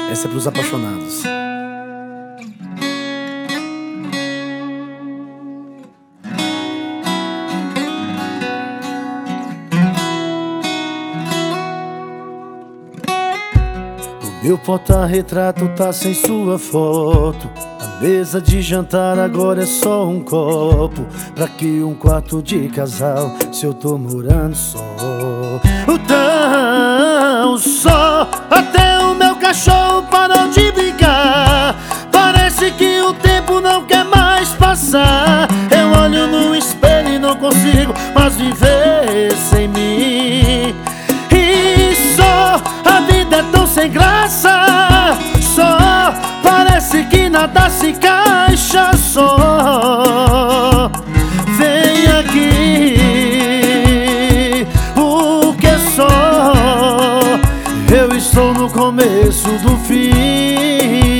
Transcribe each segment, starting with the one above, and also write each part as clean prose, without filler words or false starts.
Essa é pros apaixonados. O meu porta-retrato tá sem sua foto. A mesa de jantar agora é só um copo. Pra que um quarto de casal se eu tô morando só? Tão só, até o meu cachorro parou de brigar. Parece que o tempo não quer mais passar. Eu olho no espelho e não consigo mais viver sem mim. E só, a vida é tão sem graça. Só, parece que nada se encaixa. Só, vem aqui, porque só eu estou no começo do fim.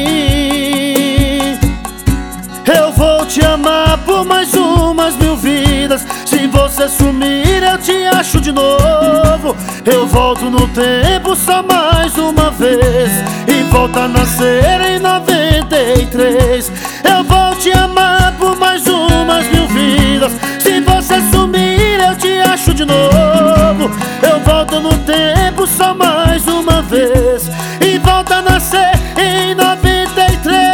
Eu vou te amar por mais umas 1000 vidas. Se você sumir eu te acho de novo. Eu volto no tempo só mais uma vez e volto a nascer em 93. Eu vou te amar por mais umas 1000 vidas. Se você sumir eu te acho de novo. Eu volto no tempo só mais uma vez e volto a nascer em 93.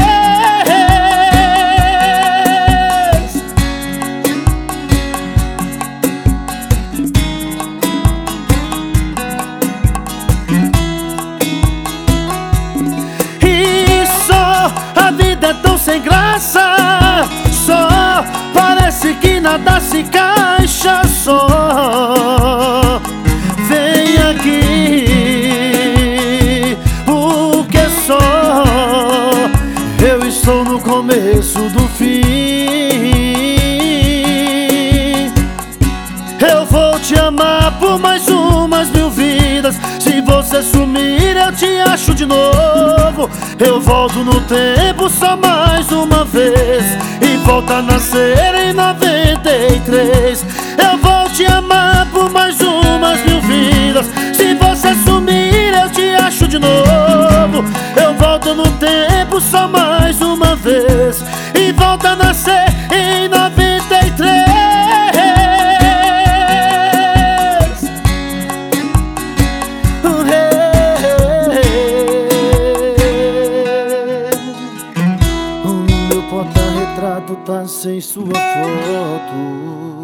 E só, a vida é tão sem graça. Só, parece que nada se encaixa. Só, vem aqui, porque só eu estou no começo do fim. Eu vou te amar por mais umas 1000 vidas. Se você sumir eu te acho de novo. Eu volto no tempo só mais uma vez e volto a nascer em 93. Eu vou te amar por mais umas 1000 vidas. Se você sumir eu te acho de novo. Eu volto no tempo só mais uma vez e volto a nascer em 93. O meu porta-retrato tá sem sua foto.